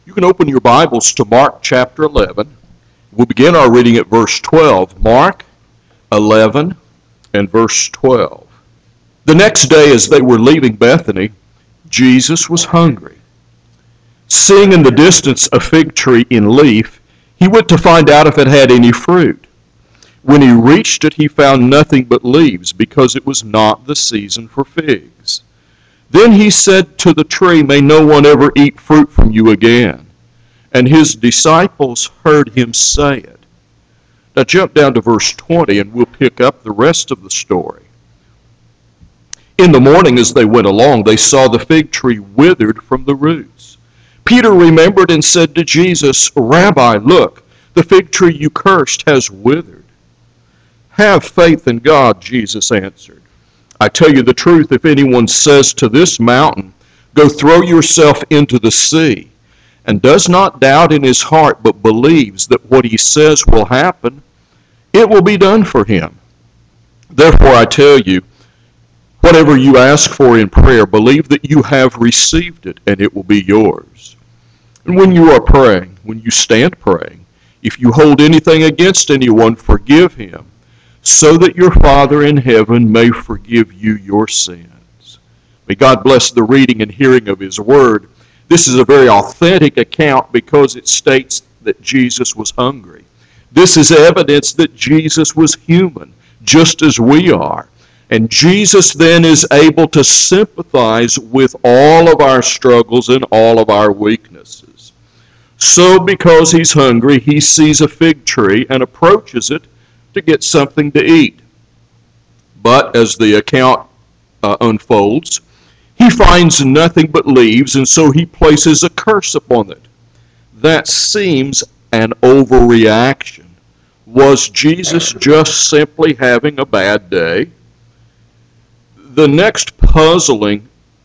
You can open your Bibles to Mark chapter 11. We'll begin our reading at verse 12. Mark 11 and verse 12. The next day as they were leaving Bethany, Jesus was hungry. Seeing in the distance a fig tree in leaf, he went to find out if it had any fruit. When he reached it, he found nothing but leaves, because it was not the season for figs. Then he said to the tree, "May no one ever eat fruit from you again." And his disciples heard him say it. Now jump down to verse 20 and we'll pick up the rest of the story. In the morning as they went along, they saw the fig tree withered from the roots. Peter remembered and said to Jesus, "Rabbi, look, the fig tree you cursed has withered." "Have faith in God," Jesus answered. "I tell you the truth, if anyone says to this mountain, 'Go throw yourself into the sea,' and does not doubt in his heart, but believes that what he says will happen, it will be done for him. Therefore I tell you, whatever you ask for in prayer, believe that you have received it, and it will be yours. And when you are praying, when you stand praying, if you hold anything against anyone, forgive him, so that your Father in heaven may forgive you your sins." May God bless the reading and hearing of his word. This is a very authentic account because it states that Jesus was hungry. This is evidence that Jesus was human, just as we are. And Jesus then is able to sympathize with all of our struggles and all of our weaknesses. So because he's hungry, he sees a fig tree and approaches it to get something to eat. But as the account unfolds, he finds nothing but leaves, and so he places a curse upon it. That seems an overreaction. Was Jesus just simply having a bad day? The next puzzling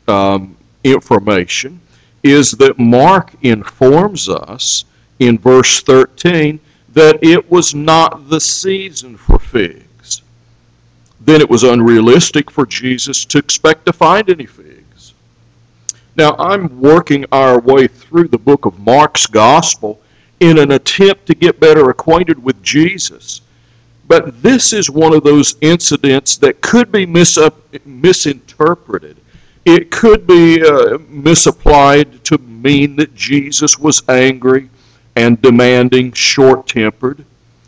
information is that Mark informs us in verse 13 that it was not the season for figs. Then it was unrealistic for Jesus to expect to find any figs. Now, I'm working our way through the book of Mark's Gospel in an attempt to get better acquainted with Jesus. But this is one of those incidents that could be misinterpreted. It could be misapplied to mean that Jesus was angry and demanding, short-tempered.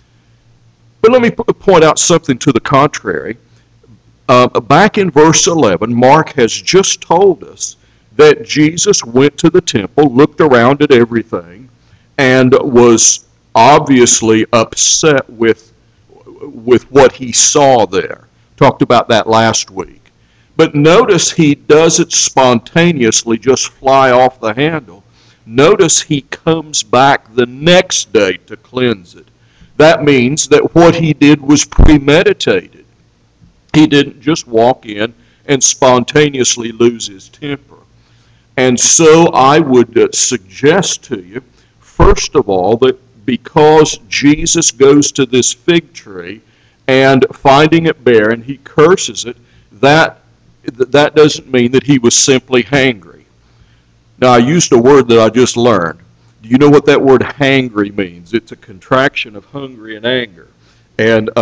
But let me point out something to the contrary. Back in verse 11, Mark has just told us that Jesus went to the temple, looked around at everything, and was obviously upset with what he saw there. Talked about that last week. But notice he doesn't spontaneously just fly off the handle. Notice he comes back the next day to cleanse it. That means that what he did was premeditated. He didn't just walk in and spontaneously lose his temper. And so I would suggest to you, first of all, that because Jesus goes to this fig tree and finding it barren, he curses it, that doesn't mean that he was simply hangry. Now, I used a word that I just learned. Do you know what that word hangry means? It's a contraction of hungry and anger. And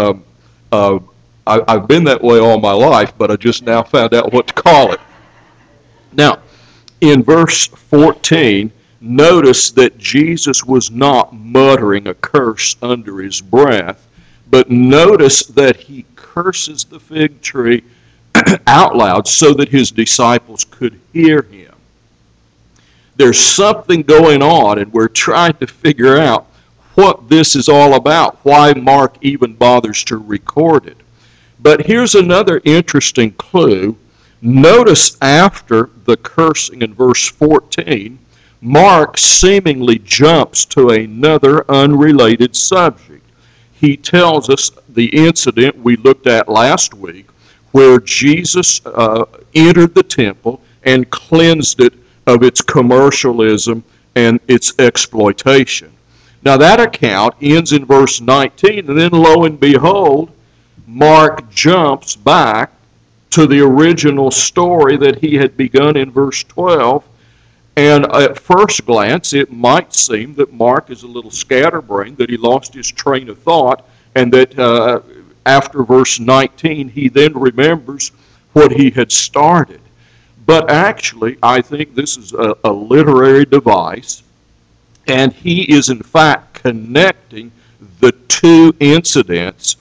I've been that way all my life, but I just now found out what to call it. Now, in verse 14, notice that Jesus was not muttering a curse under his breath, but notice that he curses the fig tree out loud so that his disciples could hear him. There's something going on, and we're trying to figure out what this is all about, why Mark even bothers to record it. But here's another interesting clue. Notice after the cursing in verse 14, Mark seemingly jumps to another unrelated subject. He tells us the incident we looked at last week where Jesus entered the temple and cleansed it of its commercialism and its exploitation. Now that account ends in verse 19, and then lo and behold, Mark jumps back to the original story that he had begun in verse 12, And at first glance, it might seem that Mark is a little scatterbrained, that he lost his train of thought, and that after verse 19, he then remembers what he had started. But actually, I think this is a literary device, and he is in fact connecting the two incidents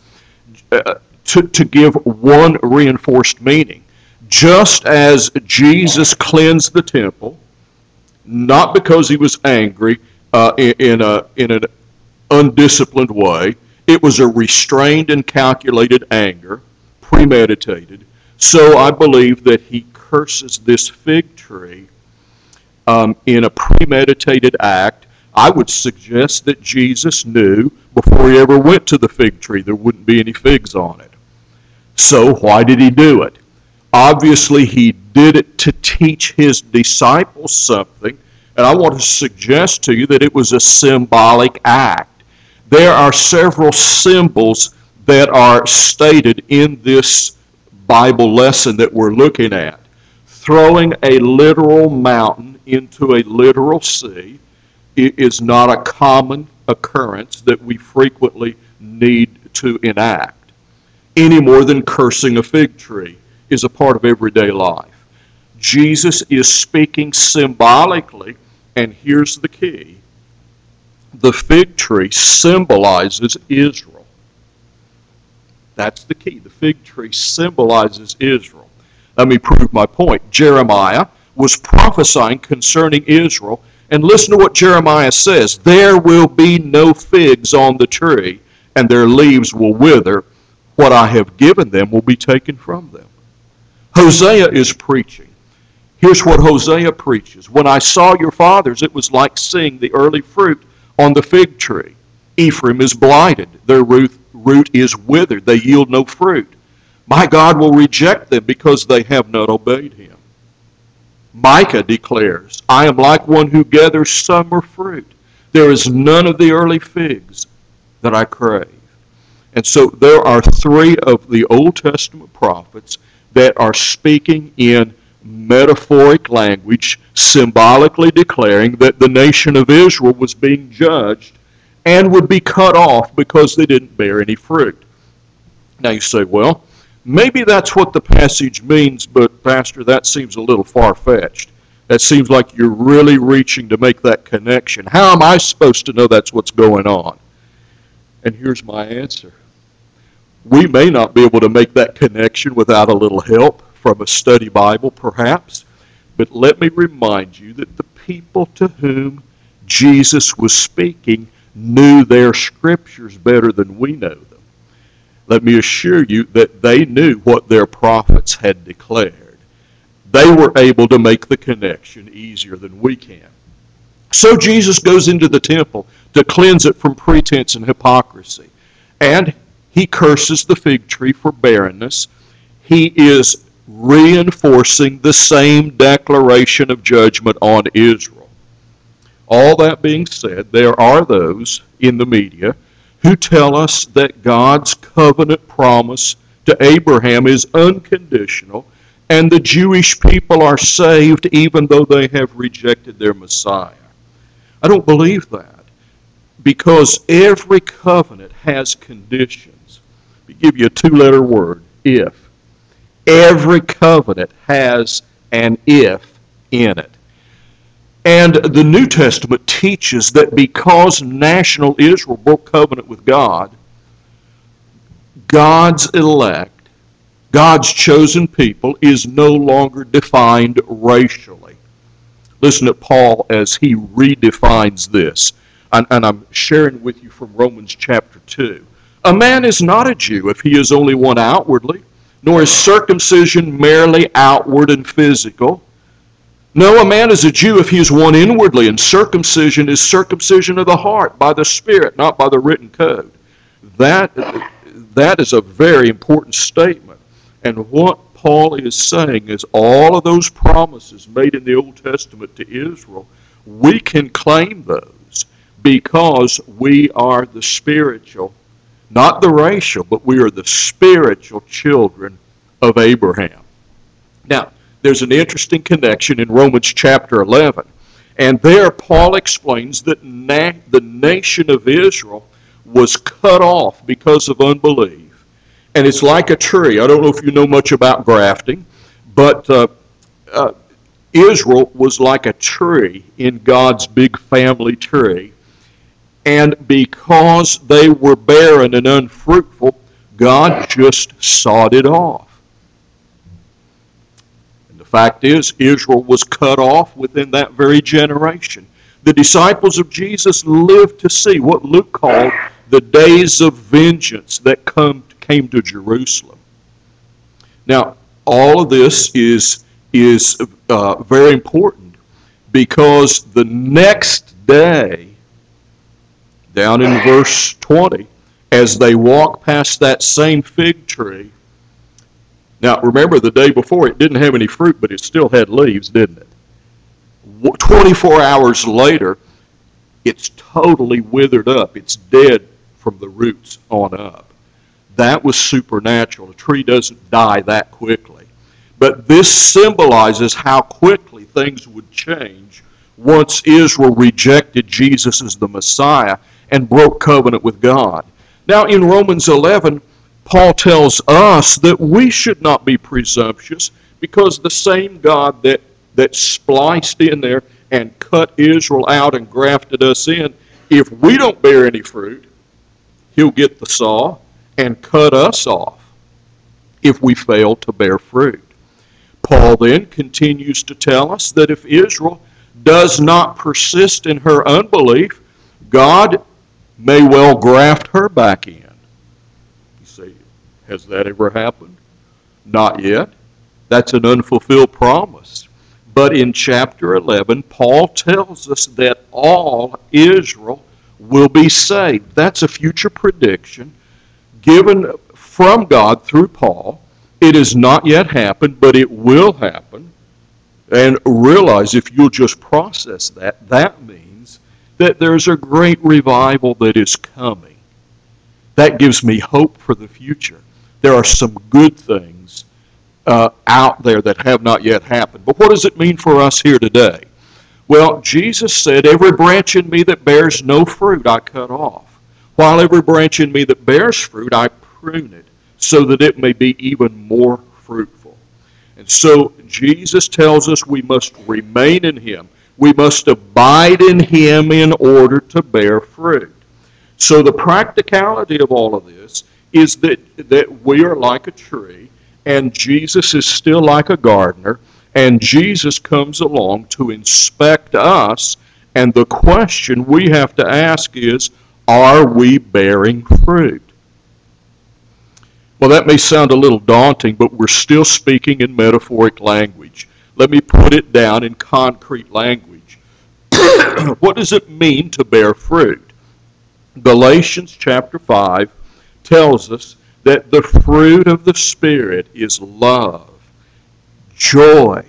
to give one reinforced meaning. Just as Jesus cleansed the temple, not because he was angry in an undisciplined way. It was a restrained and calculated anger, premeditated. So I believe that he curses this fig tree in a premeditated act. I would suggest that Jesus knew before he ever went to the fig tree there wouldn't be any figs on it. So why did he do it? Obviously, he did it to teach his disciples something, and I want to suggest to you that it was a symbolic act. There are several symbols that are stated in this Bible lesson that we're looking at. Throwing a literal mountain into a literal sea is not a common occurrence that we frequently need to enact, any more than cursing a fig tree is a part of everyday life. Jesus is speaking symbolically, and here's the key. The fig tree symbolizes Israel. That's the key. The fig tree symbolizes Israel. Let me prove my point. Jeremiah was prophesying concerning Israel, and listen to what Jeremiah says. There will be no figs on the tree, and their leaves will wither. What I have given them will be taken from them. Hosea is preaching. Here's what Hosea preaches. When I saw your fathers, it was like seeing the early fruit on the fig tree. Ephraim is blighted. Their root is withered. They yield no fruit. My God will reject them because they have not obeyed him. Micah declares, I am like one who gathers summer fruit. There is none of the early figs that I crave. And so there are three of the Old Testament prophets that are speaking in metaphoric language, symbolically declaring that the nation of Israel was being judged and would be cut off because they didn't bear any fruit. Now you say, well, maybe that's what the passage means, but Pastor, that seems a little far-fetched. That seems like you're really reaching to make that connection. How am I supposed to know that's what's going on? And here's my answer. We may not be able to make that connection without a little help from a study Bible, perhaps, but let me remind you that the people to whom Jesus was speaking knew their scriptures better than we know them. Let me assure you that they knew what their prophets had declared. They were able to make the connection easier than we can. So Jesus goes into the temple to cleanse it from pretense and hypocrisy. And he curses the fig tree for barrenness. He is reinforcing the same declaration of judgment on Israel. All that being said, there are those in the media who tell us that God's covenant promise to Abraham is unconditional and the Jewish people are saved even though they have rejected their Messiah. I don't believe that, because every covenant has conditions. Let me give you a two-letter word, if. Every covenant has an if in it. And the New Testament teaches that because national Israel broke covenant with God, God's elect, God's chosen people, is no longer defined racially. Listen to Paul as he redefines this. And I'm sharing with you from Romans chapter 2. A man is not a Jew if he is only one outwardly, nor is circumcision merely outward and physical. No, a man is a Jew if he is one inwardly, and circumcision is circumcision of the heart by the Spirit, not by the written code. That is a very important statement. And what Paul is saying is all of those promises made in the Old Testament to Israel, we can claim those because we are the spiritual, not the racial, but we are the spiritual children of Abraham. Now, there's an interesting connection in Romans chapter 11. And there Paul explains that the nation of Israel was cut off because of unbelief. And it's like a tree. I don't know if you know much about grafting, but Israel was like a tree in God's big family tree. And because they were barren and unfruitful, God just sawed it off. And the fact is, Israel was cut off within that very generation. The disciples of Jesus lived to see what Luke called the days of vengeance that came to Jerusalem. Now, all of this is very important, because the next day, down in verse 20, as they walk past that same fig tree. Now, remember, the day before it didn't have any fruit, but it still had leaves, didn't it? 24 hours later, it's totally withered up. It's dead from the roots on up. That was supernatural. A tree doesn't die that quickly. But this symbolizes how quickly things would change once Israel rejected Jesus as the Messiah and broke covenant with God. Now, in Romans 11, Paul tells us that we should not be presumptuous, because the same God that spliced in there and cut Israel out and grafted us in, if we don't bear any fruit, he'll get the saw and cut us off if we fail to bear fruit. Paul then continues to tell us that if Israel does not persist in her unbelief, God may well graft her back in. You say, has that ever happened? Not yet. That's an unfulfilled promise. But in chapter 11, Paul tells us that all Israel will be saved. That's a future prediction given from God through Paul. It has not yet happened, but it will happen. And realize, if you'll just process that, that means that there's a great revival that is coming. That gives me hope for the future. There are some good things out there that have not yet happened. But what does it mean for us here today? Well, Jesus said, every branch in me that bears no fruit I cut off, while every branch in me that bears fruit I prune it, so that it may be even more fruitful. And so Jesus tells us we must remain in him. We must abide in him in order to bear fruit. So the practicality of all of this is that we are like a tree, and Jesus is still like a gardener, and Jesus comes along to inspect us, and the question we have to ask is, are we bearing fruit? Well, that may sound a little daunting, but we're still speaking in metaphoric language. Let me put it down in concrete language. What does it mean to bear fruit? Galatians chapter 5 tells us that the fruit of the Spirit is love, joy,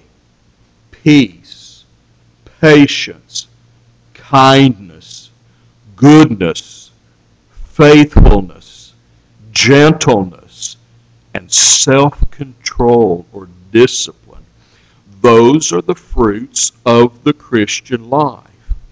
peace, patience, kindness, goodness, faithfulness, gentleness, and self-control or discipline. Those are the fruits of the Christian life.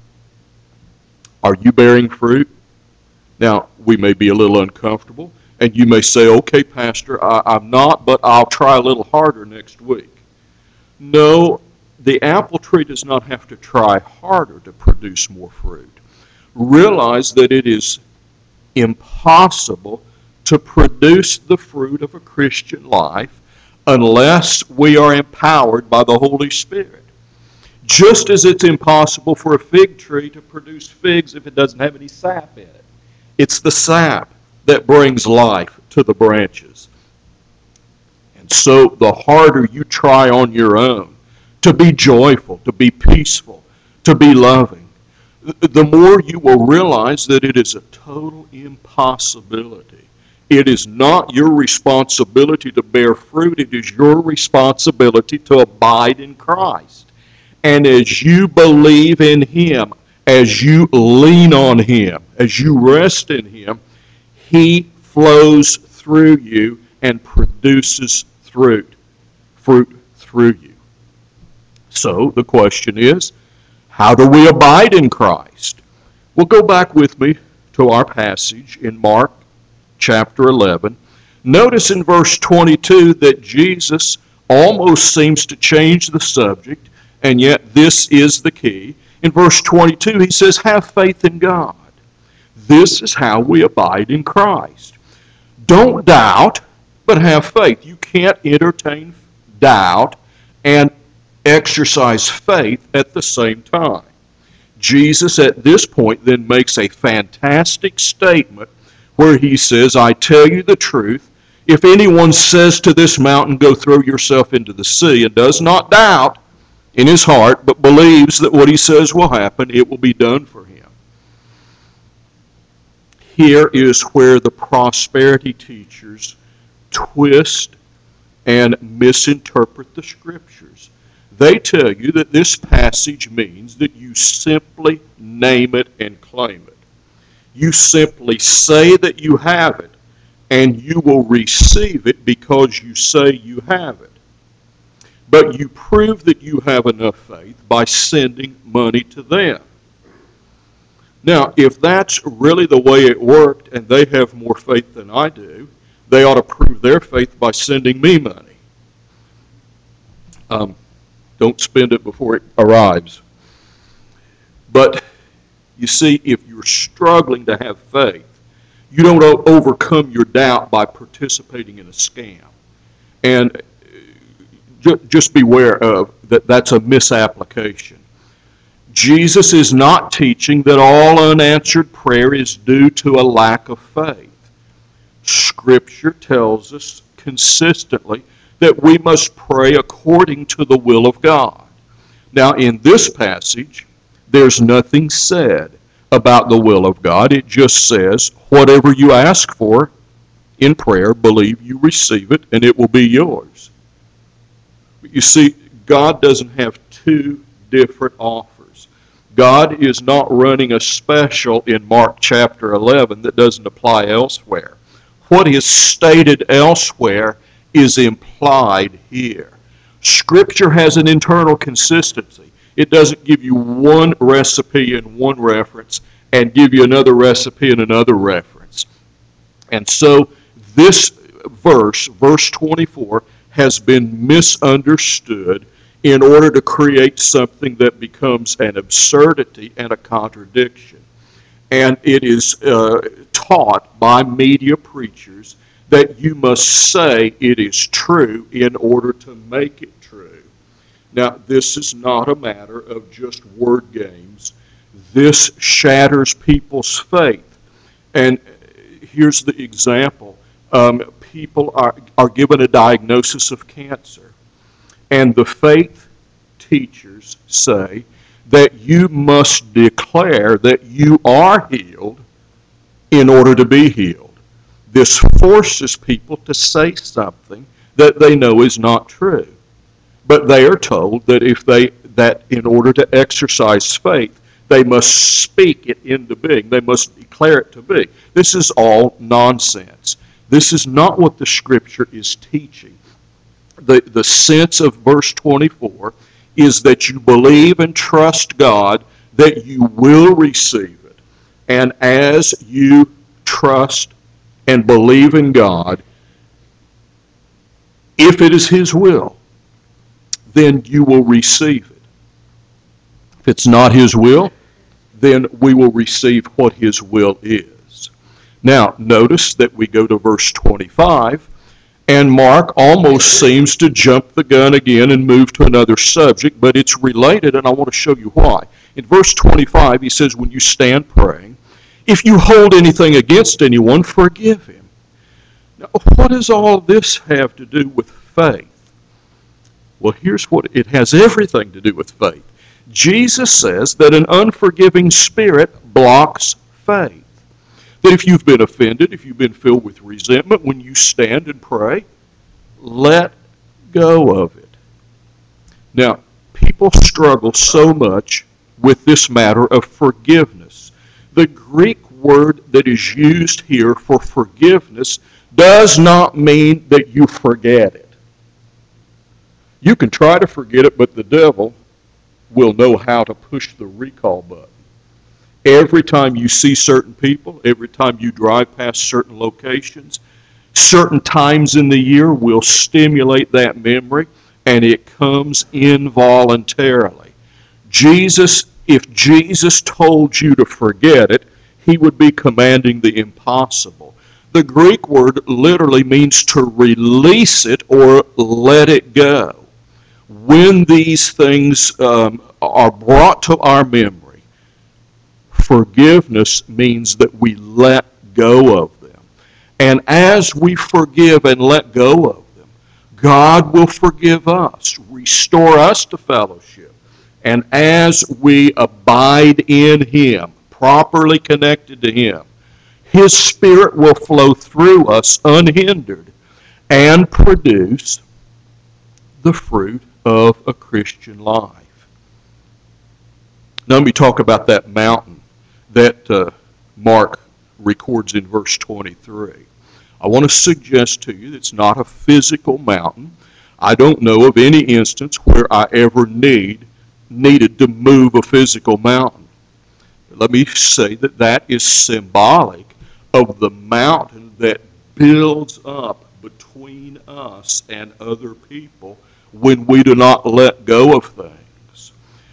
Are you bearing fruit? Now, we may be a little uncomfortable, and you may say, okay, Pastor, I'm not, but I'll try a little harder next week. No, the apple tree does not have to try harder to produce more fruit. Realize that it is impossible to produce the fruit of a Christian life unless we are empowered by the Holy Spirit. Just as it's impossible for a fig tree to produce figs if it doesn't have any sap in it. It's the sap that brings life to the branches. And so the harder you try on your own to be joyful, to be peaceful, to be loving, the more you will realize that it is a total impossibility. It is not your responsibility to bear fruit. It is your responsibility to abide in Christ. And as you believe in him, as you lean on him, as you rest in him, he flows through you and produces fruit through you. So the question is, How do we abide in Christ? Well, go back with me to our passage in Mark chapter 11. Notice in verse 22 that Jesus almost seems to change the subject, and yet this is the key. In verse 22, he says, have faith in God. This is how we abide in Christ. Don't doubt, but have faith. You can't entertain doubt and exercise faith at the same time. Jesus at this point then makes a fantastic statement where he says, I tell you the truth, if anyone says to this mountain, go throw yourself into the sea, and does not doubt in his heart, but believes that what he says will happen, it will be done for him. Here is where the prosperity teachers twist and misinterpret the Scriptures. They tell you that this passage means that you simply name it and claim it. You simply say that you have it, and you will receive it because you say you have it. But you prove that you have enough faith by sending money to them. Now, if that's really the way it worked and they have more faith than I do, they ought to prove their faith by sending me money. Don't spend it before it arrives. But you see, if you're struggling to have faith, you don't overcome your doubt by participating in a scam. And just beware of that. That's a misapplication. Jesus is not teaching that all unanswered prayer is due to a lack of faith. Scripture tells us consistently that we must pray according to the will of God. Now, in this passage, there's nothing said about the will of God. It just says, whatever you ask for in prayer, believe you receive it, and it will be yours. But you see, God doesn't have two different offers. God is not running a special in Mark chapter 11 that doesn't apply elsewhere. What is stated elsewhere is implied here. Scripture has an internal consistency. It doesn't give you one recipe in one reference and give you another recipe in another reference. And so this verse 24, has been misunderstood in order to create something that becomes an absurdity and a contradiction. And it is taught by media preachers that you must say it is true in order to make it true. Now, this is not a matter of just word games. This shatters people's faith. And here's the example. People are given a diagnosis of cancer. And the faith teachers say that you must declare that you are healed in order to be healed. This forces people to say something that they know is not true. But they are told that in order to exercise faith, they must speak it into being. They must declare it to be. This is all nonsense. This is not what the Scripture is teaching. The sense of verse 24 is that you believe and trust God that you will receive it. And as you trust and believe in God, if it is His will, then you will receive it. If it's not His will, then we will receive what His will is. Now, notice that we go to verse 25, and Mark almost seems to jump the gun again and move to another subject, but it's related, and I want to show you why. In verse 25, he says, when you stand praying, if you hold anything against anyone, forgive him. Now, what does all this have to do with faith? Well, here's what it has everything to do with faith. Jesus says that an unforgiving spirit blocks faith. That if you've been offended, if you've been filled with resentment, when you stand and pray, let go of it. Now, people struggle so much with this matter of forgiveness. The Greek word that is used here for forgiveness does not mean that you forget it. You can try to forget it, but the devil will know how to push the recall button. Every time you see certain people, every time you drive past certain locations, certain times in the year will stimulate that memory, and it comes involuntarily. If Jesus told you to forget it, he would be commanding the impossible. The Greek word literally means to release it or let it go. When these things are brought to our memory, forgiveness means that we let go of them. And as we forgive and let go of them, God will forgive us, restore us to fellowship. And as we abide in him, properly connected to him, his Spirit will flow through us unhindered and produce the fruit of a Christian life. Now let me talk about that mountain that Mark records in verse 23. I want to suggest to you that it's not a physical mountain. I don't know of any instance where I ever needed to move a physical mountain. Let me say that is symbolic of the mountain that builds up between us and other people when we do not let go of things.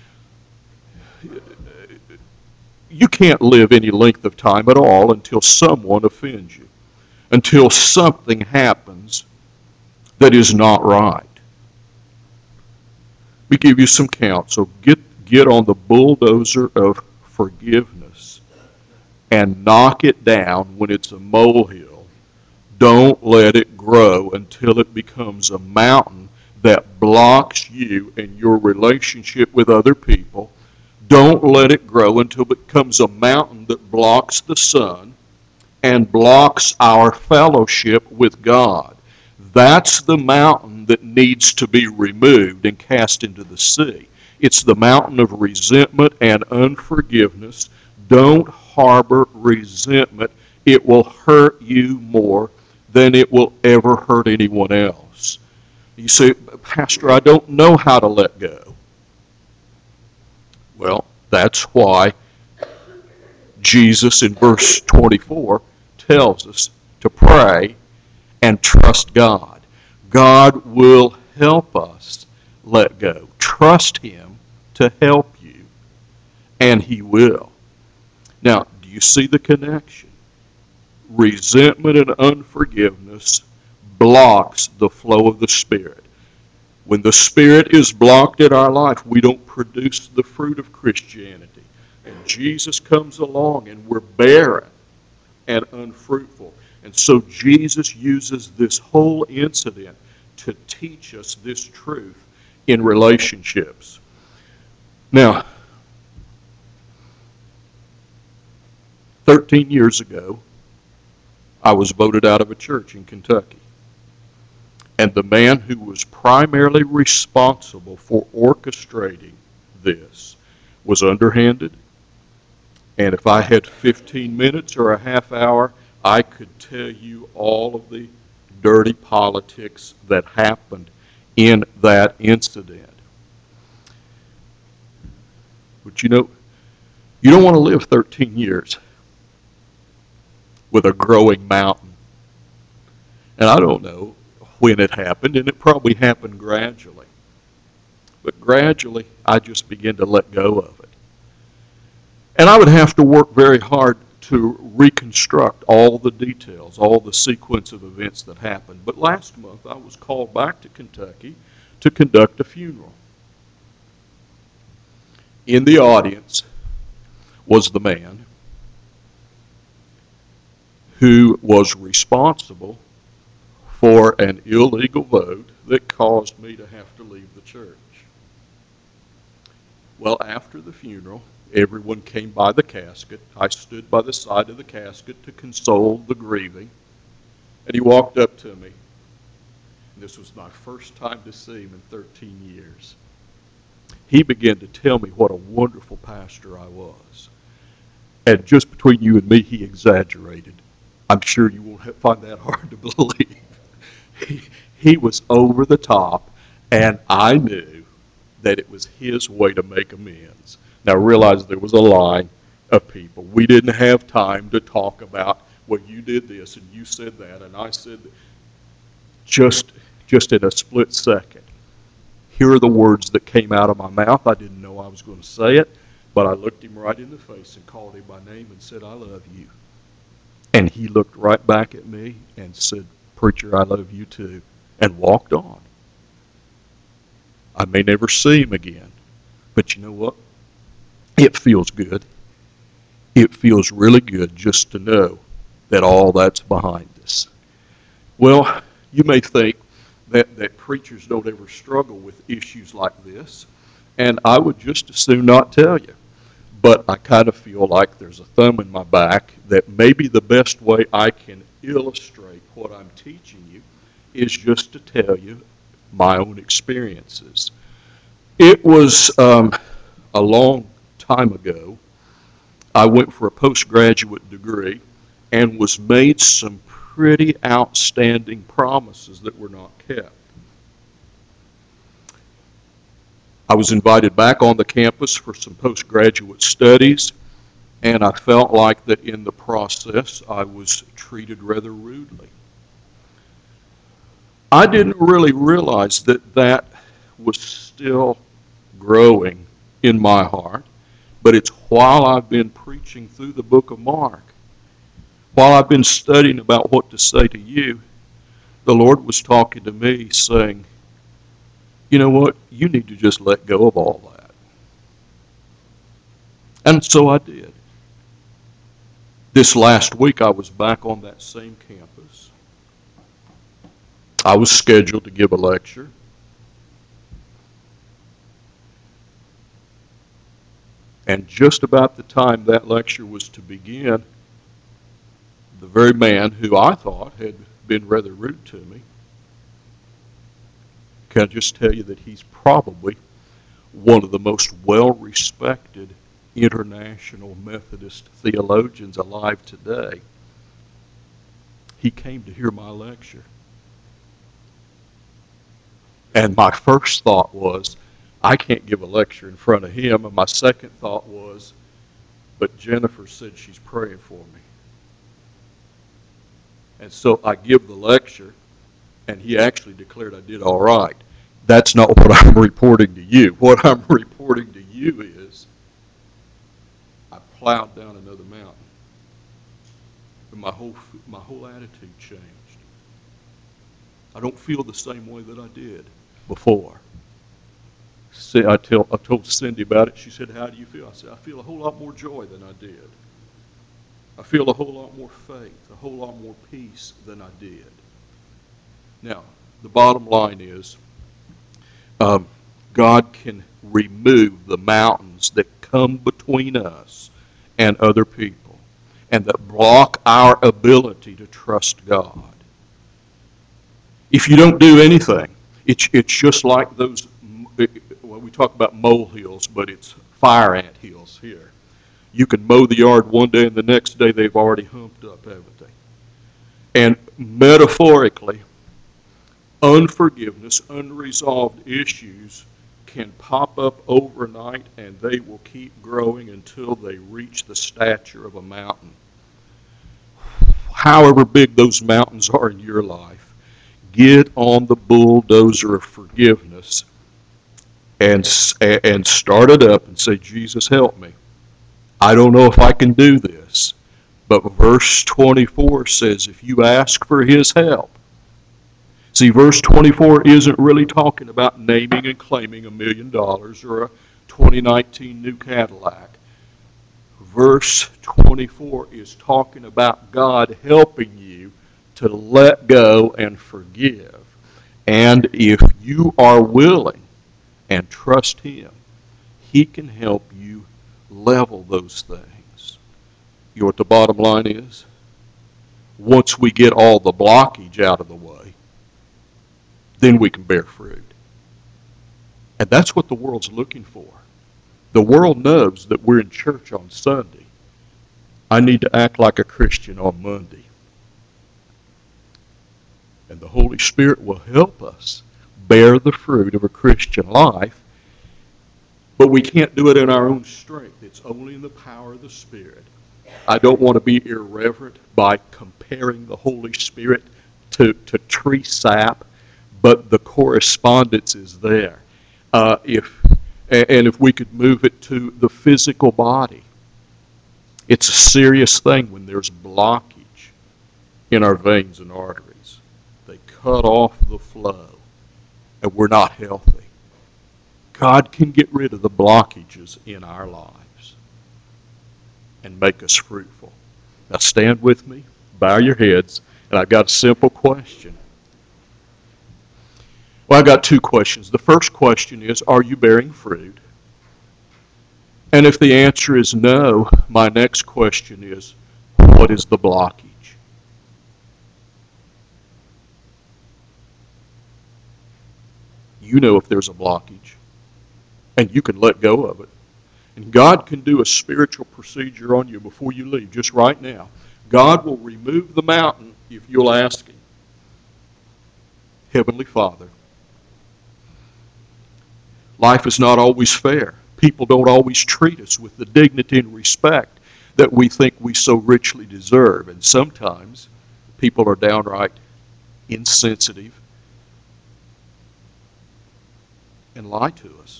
You can't live any length of time at all until someone offends you, until something happens that is not right. Let me give you some counsel. Get on the bulldozer of forgiveness and knock it down when it's a molehill. Don't let it grow until it becomes a mountain that blocks you and your relationship with other people. Don't let it grow until it becomes a mountain that blocks the sun and blocks our fellowship with God. That's the mountain that needs to be removed and cast into the sea. It's the mountain of resentment and unforgiveness. Don't harbor resentment. It will hurt you more than it will ever hurt anyone else. You say, Pastor, I don't know how to let go. Well, that's why Jesus in verse 24 tells us to pray and trust God. God will help us let go. Trust him to help you, and he will. Now, do you see the connection? Resentment and unforgiveness blocks the flow of the Spirit. When the Spirit is blocked in our life, we don't produce the fruit of Christianity. And Jesus comes along and we're barren and unfruitful. And so Jesus uses this whole incident to teach us this truth in relationships. Now, 13 years ago, I was voted out of a church in Kentucky. And the man who was primarily responsible for orchestrating this was underhanded. And if I had 15 minutes or a half hour, I could tell you all of the dirty politics that happened in that incident. But you know, you don't want to live 13 years with a growing mountain. And I don't know when it happened, and it probably happened gradually. But gradually, I just began to let go of it. And I would have to work very hard to reconstruct all the details, all the sequence of events that happened. But last month, I was called back to Kentucky to conduct a funeral. In the audience was the man who was responsible for an illegal vote that caused me to have to leave the church. Well, after the funeral, everyone came by the casket. I stood by the side of the casket to console the grieving. And he walked up to me. And this was my first time to see him in 13 years. He began to tell me what a wonderful pastor I was. And just between you and me, he exaggerated. I'm sure you won't find that hard to believe. He was over the top, and I knew that it was his way to make amends. Now realize there was a line of people. We didn't have time to talk about, well, you did this and you said that and I said that. Just in a split second. Here are the words that came out of my mouth. I didn't know I was going to say it, but I looked him right in the face and called him by name and said, I love you. And he looked right back at me and said, Preacher, I love you too, and walked on. I may never see him again, but you know what? It feels good. It feels really good just to know that all that's behind us. Well, you may think that preachers don't ever struggle with issues like this, and I would just as soon not tell you. But I kind of feel like there's a thumb in my back that maybe the best way I can illustrate what I'm teaching you is just to tell you my own experiences. It was a long time ago. I went for a postgraduate degree and was made some pretty outstanding promises that were not kept. I was invited back on the campus for some postgraduate studies, and I felt like that in the process I was treated rather rudely. I didn't really realize that that was still growing in my heart, but it's while I've been preaching through the book of Mark, while I've been studying about what to say to you, the Lord was talking to me saying, you know what, you need to just let go of all that. And so I did. This last week I was back on that same campus. I was scheduled to give a lecture. And just about the time that lecture was to begin, the very man who I thought had been rather rude to me, can I just tell you that he's probably one of the most well-respected international Methodist theologians alive today. He came to hear my lecture. And my first thought was, I can't give a lecture in front of him. And my second thought was, but Jennifer said she's praying for me. And so I give the lecture, and he actually declared I did all right. That's not what I'm reporting to you. What I'm reporting to you is I plowed down another mountain. And my whole attitude changed. I don't feel the same way that I did before. I told Cindy about it. She said, how do you feel? I said, I feel a whole lot more joy than I did. I feel a whole lot more faith, a whole lot more peace than I did. Now, the bottom line is, God can remove the mountains that come between us and other people and that block our ability to trust God. If you don't do anything, it's just like those, well, we talk about molehills, but it's fire ant hills here. You can mow the yard one day and the next day they've already humped up, haven't they? And metaphorically, unforgiveness, unresolved issues can pop up overnight and they will keep growing until they reach the stature of a mountain. However big those mountains are in your life, get on the bulldozer of forgiveness and start it up and say, Jesus, help me. I don't know if I can do this. But verse 24 says, if you ask for his help. See, verse 24 isn't really talking about naming and claiming $1 million or a 2019 new Cadillac. Verse 24 is talking about God helping you to let go and forgive. And if you are willing and trust him, he can help you level those things. You know what the bottom line is? Once we get all the blockage out of the way, then we can bear fruit. And that's what the world's looking for. The world knows that we're in church on Sunday. I need to act like a Christian on Monday. And the Holy Spirit will help us bear the fruit of a Christian life But we can't do it in our own strength. It's only in the power of the Spirit. I don't want to be irreverent by comparing the Holy Spirit to tree sap, but the correspondence is there. If we could move it to the physical body, it's a serious thing when there's blockage in our veins and arteries. They cut off the flow, and we're not healthy. God can get rid of the blockages in our lives and make us fruitful. Now stand with me, bow your heads, and I've got a simple question. Well, I've got two questions. The first question is, are you bearing fruit? And if the answer is no, my next question is, what is the blockage? You know if there's a blockage, and you can let go of it. And God can do a spiritual procedure on you before you leave, just right now. God will remove the mountain if you'll ask Him. Heavenly Father, life is not always fair. People don't always treat us with the dignity and respect that we think we so richly deserve. And sometimes people are downright insensitive and lie to us.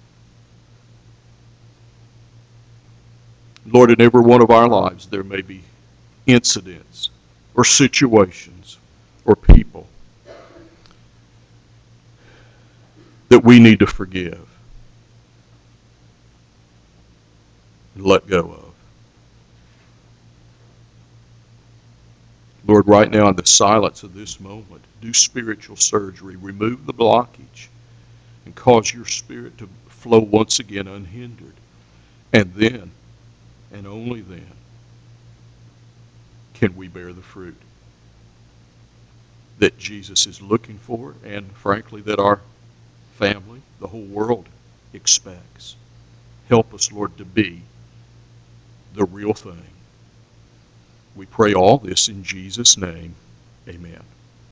Lord, in every one of our lives there may be incidents or situations or people that we need to forgive and let go of. Lord, right now in the silence of this moment, do spiritual surgery, remove the blockage, and cause your Spirit to flow once again unhindered. And then, and only then, can we bear the fruit that Jesus is looking for, and frankly that our family, the whole world, expects. Help us, Lord, to be the real thing. We pray all this in Jesus' name. Amen.